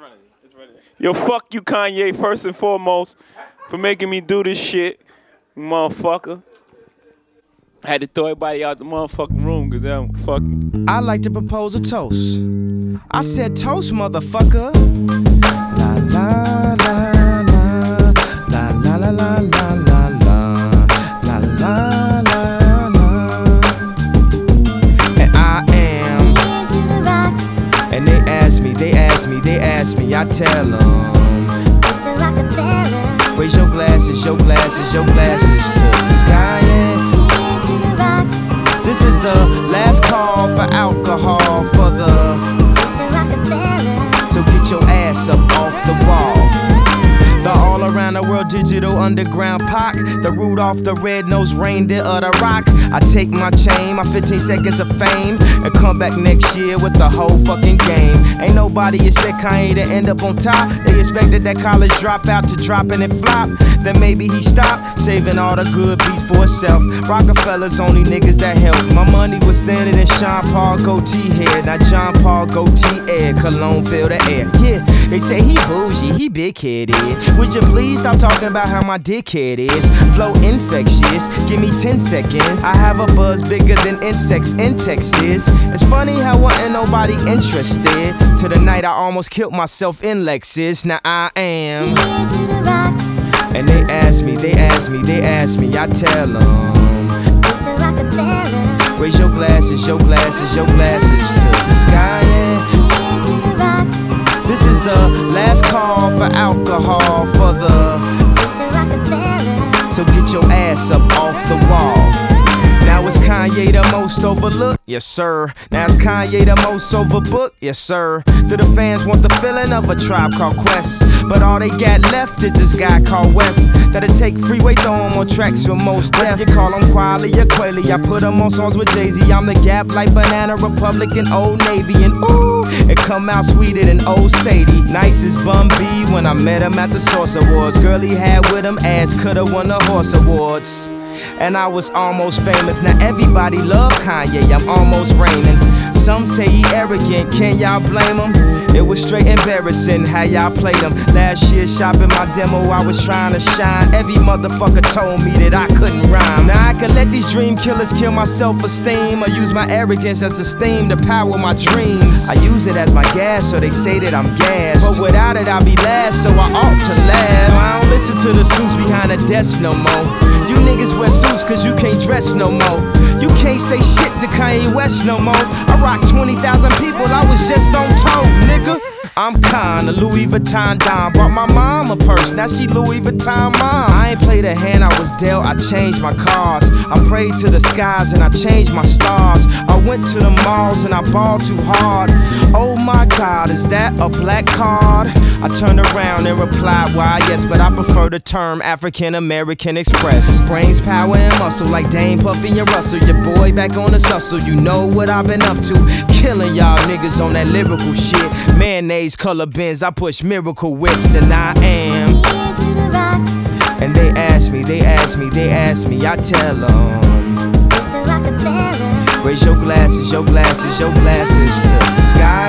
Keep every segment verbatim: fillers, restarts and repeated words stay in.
ready. It's ready. Yo, fuck you, Kanye, first and foremost, for making me do this shit, motherfucker. I had to throw everybody out the motherfucking room because I'm fucking. I'd like to propose a toast. I said toast, motherfucker. La la la la la la la la la la la la la la. And I am. And they ask me, they ask me, they ask me, I tell them. Raise your glasses, your glasses, your glasses to the sky. Yeah. This is the last call for alcohol for the. So get your ass up off the wall. The all around the world digital underground Pac, the Rudolph the red-nosed reindeer of the rock. I take my chain, my fifteen seconds of fame, and come back next year with the whole fucking game. Ain't nobody expect Kanye to end up on top. They expected that college dropout to drop and it flop. Then maybe he stopped, saving all the good beats for himself. Rockefeller's only niggas that help. My money was thinner than Sean Paul goatee hair. Now John Paul goatee air, cologne fill the air. Yeah, they say he bougie, he big-headed. Would you please stop talking about how my dickhead is? Flow infectious, give me ten seconds. I have a buzz bigger than insects in Texas. It's funny how wasn't nobody interested. To the night I almost killed myself in Lexus. Now I am. And they ask me, they ask me, they ask me, I tell them. Raise your glasses, your glasses, your glasses to the sky. Yeah. This is the last call for alcohol for the. So get your ass up off the wall. Now is Kanye the most overlooked? Yes, sir. Now is Kanye the most overbooked? Yes, sir. Do the fans want the feeling of a Tribe Called Quest? But all they got left is this guy called West. That'll take freeway, throw him on tracks with most death. You call him Quiley or Quayle, I put him on songs with Jay-Z. I'm the Gap like Banana Republic and Old Navy. And ooh, it come out sweeter than Old Sadie. Nice as Bun B when I met him at the Source Awards. Girl he had with him ass coulda won the Horse Awards. And I was almost famous. Now everybody love Kanye, I'm almost reigning. Some say he arrogant, can y'all blame him? It was straight embarrassing how y'all played him. Last year shopping my demo, I was trying to shine. Every motherfucker told me that I couldn't rhyme. Now I can let these dream killers kill my self-esteem, or use my arrogance as a steam to power my dreams. I use it as my gas, so they say that I'm gassed. But without it I'll be last, so I ought to last. So I don't listen to the suits behind the desk no more. You niggas wear suits cause you can't dress no more. You can't say shit to Kanye West no more. I rock twenty thousand people, I was just on tour, nigga. I'm Con, a Louis Vuitton Don. Bought my mom a purse, now she Louis Vuitton mom. I ain't played a hand I was dealt, I changed my cards. I prayed to the skies and I changed my stars. I went to the malls and I balled too hard. Oh my God, is that a black card? I turned around and replied, why yes, but I prefer the term African American Express. Brains, power, and muscle like Dame, Puffy, and Russell. Your boy back on the hustle, you know what I've been up to. Killing y'all niggas on that lyrical shit. Mayonnaise color bins, I push miracle whips, and I am. And they ask me, they ask me, they ask me, I tell them. Raise your glasses, your glasses, your glasses to the sky,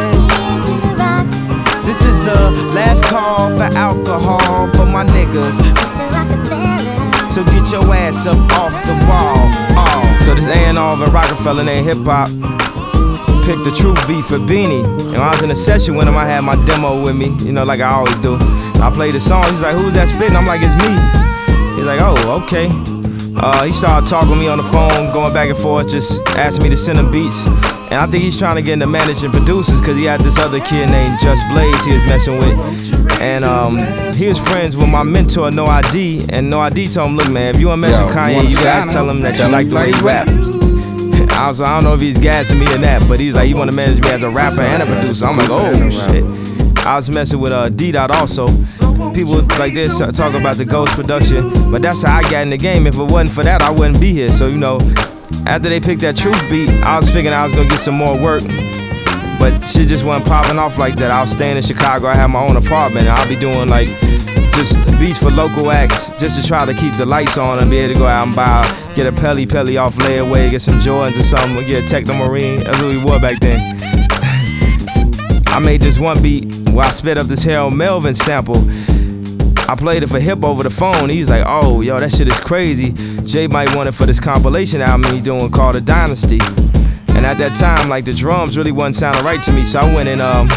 yeah. This is the last call for alcohol for my niggas. So get your ass up off the wall. Oh. So this A and R of Rockefeller named Hip Hop picked the Truth beat for Beanie. And when I was in a session with him, I had my demo with me, you know, like I always do. And I played the song, he's like, who's that spitting? I'm like, it's me. He's like, oh, okay. Uh, he started talking to me on the phone, going back and forth, just asking me to send him beats. And I think he's trying to get into managing producers, because he had this other kid named Just Blaze he was messing with. And um, he was friends with my mentor, No I D. And No I D told him, look man, if you want to mess with Kanye, you gotta tell him that you like the way he rap. I was, I don't know if he's gassing me in that, but he's like, he want to manage me as a rapper and a producer. I'm like, oh shit. I was messing with uh, D-Dot also. People like this talk about the Ghost production, but that's how I got in the game. If it wasn't for that, I wouldn't be here. So, you know, after they picked that Truth beat, I was figuring I was gonna get some more work, but shit just wasn't popping off like that. I was staying in Chicago, I had my own apartment, and I'll be doing like just beats for local acts, just to try to keep the lights on and be able to go out and buy, get a Pelly Pelly off layaway, get some Jordans or something, get a Techno Marine. That's what we wore back then. I made this one beat where I spit up this Harold Melvin sample. I played it for Hip over the phone. He's like, oh, yo, that shit is crazy. Jay might want it for this compilation album he's doing called The Dynasty. And at that time, like, the drums really wasn't sounding right to me, so I went and, um,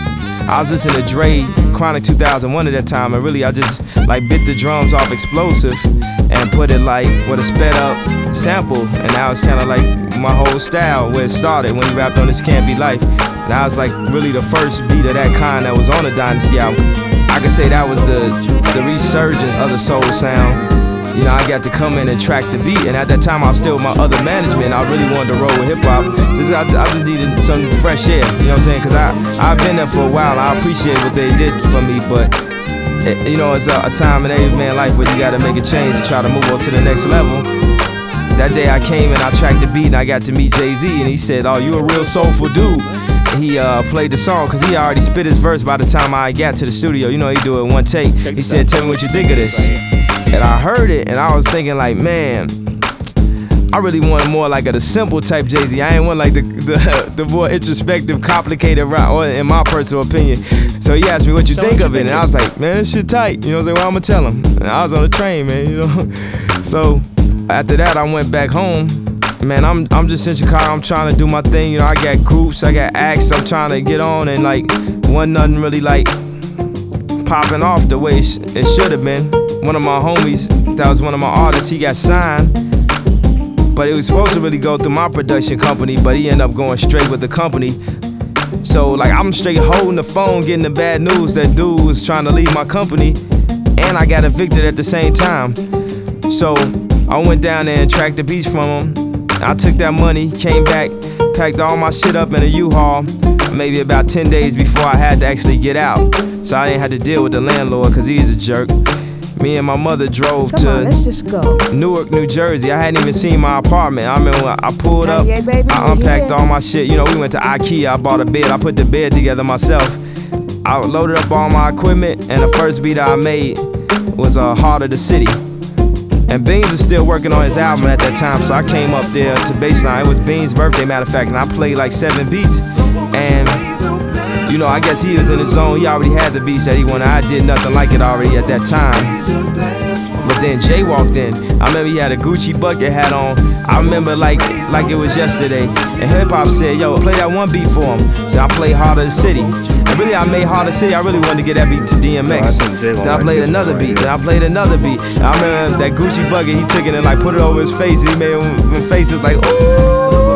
I was listening to Dre Chronic two thousand one at that time, and really I just, like, bit the drums off Explosive and put it, like, with a sped up sample, and that was kind of like my whole style where it started when he rapped on This Can't Be Life. And that was, like, really the first beat of that kind that was on the Dynasty album. I could say that was the, the resurgence of the soul sound. You know, I got to come in and track the beat, and at that time I was still with my other management. I really wanted to roll with hip hop. Just, I, I just needed some fresh air, you know what I'm saying? Cause I, I've been there for a while, and I appreciate what they did for me, but it, you know, it's a, a time in every man's life where you gotta make a change and try to move on to the next level. That day I came and I tracked the beat and I got to meet Jay-Z, and he said, oh, you a real soulful dude. He uh, played the song because he already spit his verse by the time I got to the studio. You know, he do it in one take. He said, tell me what you think of this. And I heard it and I was thinking like, man, I really wanted more like a the simple type Jay-Z. I ain't want like the the, the more introspective, complicated rap, or in my personal opinion. So he asked me what you so think what of you it, and I was like, man, this shit tight. You know what I'm saying? Well, I'm gonna tell him. And I was on the train, man, you know. So after that, I went back home. Man, I'm I'm just in Chicago. I'm trying to do my thing. You know, I got groups, I got acts. I'm trying to get on, and like, wasn't nothing really like popping off the way it should have been. One of my homies, that was one of my artists, he got signed, but it was supposed to really go through my production company, but he ended up going straight with the company. So like, I'm straight holding the phone, getting the bad news that dude was trying to leave my company, and I got evicted at the same time. So I went down there and tracked the beats from him. I took that money, came back, packed all my shit up in a U-Haul, maybe about ten days before I had to actually get out. So I didn't have to deal with the landlord because he's a jerk. Me and my mother drove Come to on, let's just go. Newark, New Jersey. I hadn't even seen my apartment. I remember I pulled up, yeah, baby, I unpacked yeah. all my shit. You know, we went to IKEA, I bought a bed, I put the bed together myself. I loaded up all my equipment, and the first beat I made was uh, Heart of the City. And Beans was still working on his album at that time, so I came up there to Baseline. It was Beans' birthday, matter of fact, and I played like seven beats. And, you know, I guess he was in his zone. He already had the beats that he wanted. I did nothing like it already at that time. But then Jay walked in. I remember he had a Gucci bucket hat on. I remember like like it was yesterday. And Hip Hop said, yo, play that one beat for him. So I played Heart of the City. And really, I made Heart of the City. I really wanted to get that beat to D M X. Then I played another beat. Then I played another beat. And I remember that Gucci bucket, he took it and like put it over his face. And he made him faces like, ooh.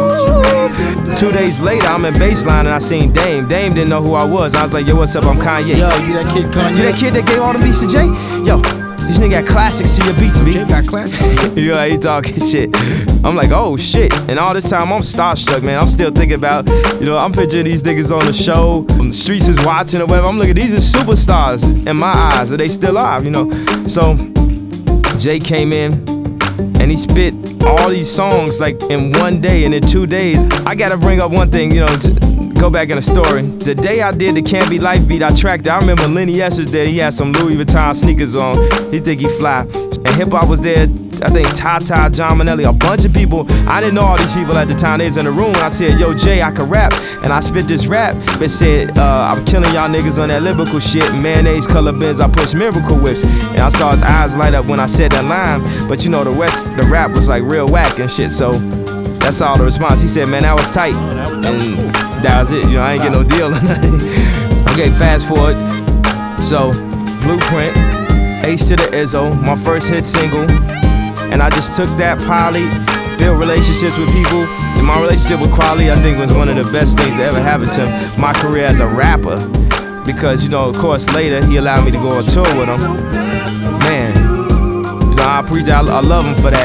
Two days later, I'm in Baseline and I seen Dame. Dame didn't know who I was. I was like, yo, what's up? I'm Kanye. Yo, you that kid Kanye? You that kid that gave all the beats to Jay? Yo, this nigga got classics to your beats, B. Jay got classics? You know, he talking shit. I'm like, oh shit. And all this time, I'm starstruck, man. I'm still thinking about, you know, I'm picturing these niggas on the show. The streets is watching or whatever. I'm looking, these are superstars in my eyes. And they still are, you know. So, Jay came in and he spit all these songs like in one day and in two days. I gotta bring up one thing, you know, to go back in the story. The day I did the Can't Be Life beat, I tracked it. I remember Lenny S was there. He had some Louis Vuitton sneakers on. He think he fly. And Hip Hop was there. I think Tata, John Manelli, a bunch of people. I didn't know all these people at the time. They was in the room. And I said, yo, Jay, I can rap. And I spit this rap that said, uh, I'm killing y'all niggas on that lyrical shit. Mayonnaise color bins, I push miracle whips. And I saw his eyes light up when I said that line. But you know, the rest, the rap was like real whack and shit. So that's all the response. He said, man, that was tight. And that was it. You know, I ain't get no deal or nothing. Okay, fast forward. So, Blueprint, H to the Izzo, my first hit single. And I just took that poly, built relationships with people. And my relationship with Kweli, I think, was one of the best things that ever happened to my career as a rapper. Because, you know, of course, later, he allowed me to go on tour with him. Man, you know, I appreciate, I, I love him for that.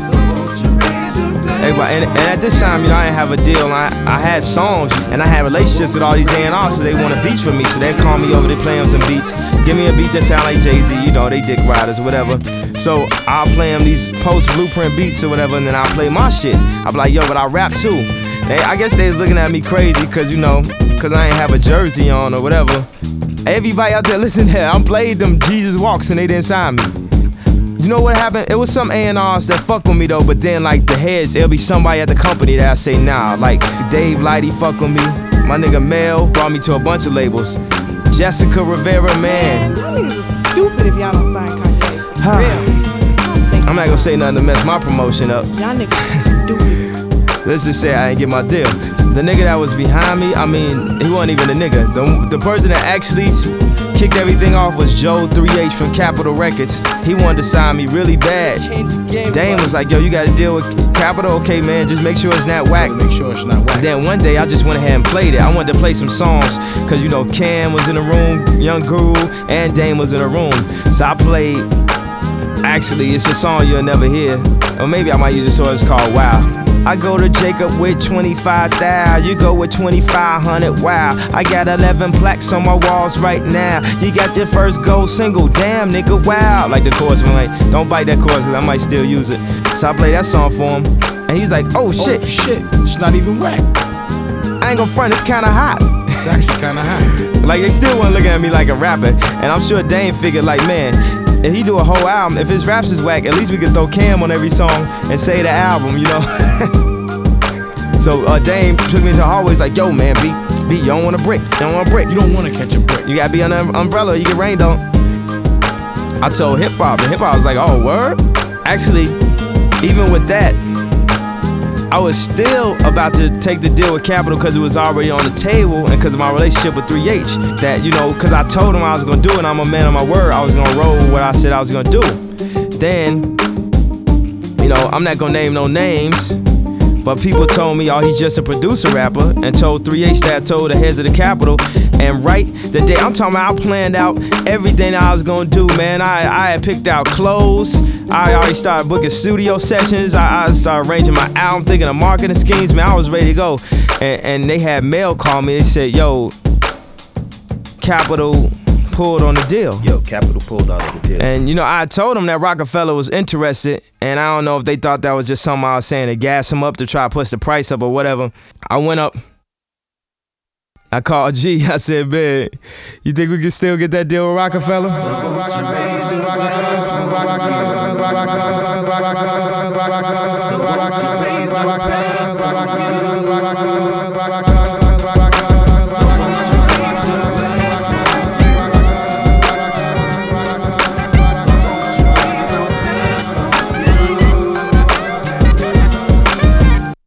Everybody, and, and at this time, you know, I didn't have a deal. And I, I had songs, and I had relationships with all these A and R's, so they wanted beats from me. So they call me over, they play them some beats. Give me a beat that sound like Jay-Z, you know, they dick riders, whatever. So I'll play them these post-Blueprint beats or whatever, and then I'll play my shit. I'll be like, yo, but I rap too. They, I guess they was looking at me crazy, cause, you know, cause I ain't have a jersey on or whatever. Everybody out there, listen here, I played them Jesus Walks, and they didn't sign me. You know what happened? It was some A and R's that fuck with me though, but then like the heads, it'll be somebody at the company that I say nah. Like Dave Lighty fuck with me. My nigga Mel brought me to a bunch of labels. Jessica Rivera, man. Man, y'all niggas are stupid if y'all don't sign Kanye. For real. I'm not gonna say nothing to mess my promotion up. Y'all niggas are stupid. Let's just say I ain't get my deal. The nigga that was behind me, I mean, he wasn't even a nigga. The, the person that actually kicked everything off was Joe three H from Capitol Records. He wanted to sign me really bad. Dame was like, yo, you gotta deal with Capitol? Okay, man, just make sure it's not whack. Make sure it's not whack. Then one day I just went ahead and played it. I wanted to play some songs, cause you know Cam was in the room, Young Guru, and Dame was in the room. So I played, actually, it's a song you'll never hear. Or maybe I might use a song, it's called Wow. I go to Jacob with twenty-five thousand, you go with twenty-five hundred, wow. I got eleven plaques on my walls right now. You got your first gold single, damn nigga, wow. Like the chorus, I'm like, don't bite that chorus cause I might still use it. So I play that song for him, and he's like, oh shit. Oh shit, it's not even whack. I ain't gonna front, it's kinda hot. It's actually kinda hot. Like they still wasn't looking at me like a rapper, and I'm sure Dame figured like, man, if he do a whole album, if his raps is whack, at least we could throw Cam on every song and say the album, you know? So uh, Dame took me into the hallway, he's like, yo man, B, B, you don't want a brick, you don't want a brick. You don't want to catch a brick. You gotta be under an umbrella, you get rained on. I told Hip Hop, and Hip Hop was like, oh, word? Actually, even with that, I was still about to take the deal with Capitol because it was already on the table and because of my relationship with three H. That, you know, because I told him I was going to do it and I'm a man of my word. I was going to roll what I said I was going to do. Then, you know, I'm not going to name no names, but people told me, oh, he's just a producer rapper, and told three H that I told the heads of the Capitol. And right the day, I'm talking about, I planned out everything I was gonna do, man. I, I had picked out clothes. I already started booking studio sessions. I, I started arranging my album, thinking of marketing schemes, man. I was ready to go. And, and they had mail call me. They said, yo, Capitol pulled on the deal. Yo, Capitol pulled out of the deal. And you know, I told them that Rockefeller was interested, and I don't know if they thought that was just something I was saying to gas him up to try to push the price up or whatever. I went up, I called G, I said, man, you think we can still get that deal with Rockefeller?